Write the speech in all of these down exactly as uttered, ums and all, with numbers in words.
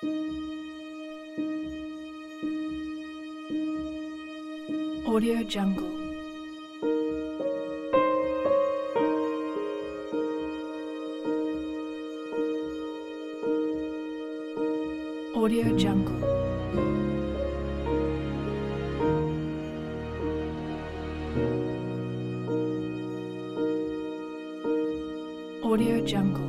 Audio Jungle. Audio Jungle. Audio Jungle.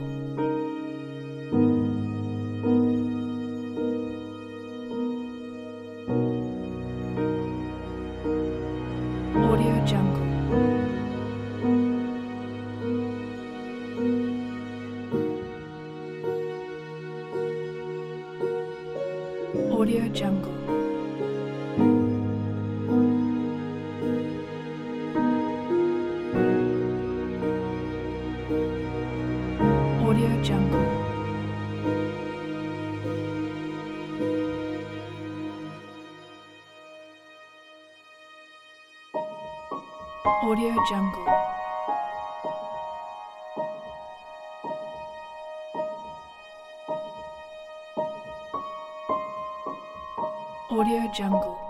Audio Jungle. Audio Jungle. Audio Jungle. Audio Jungle. Audio Jungle.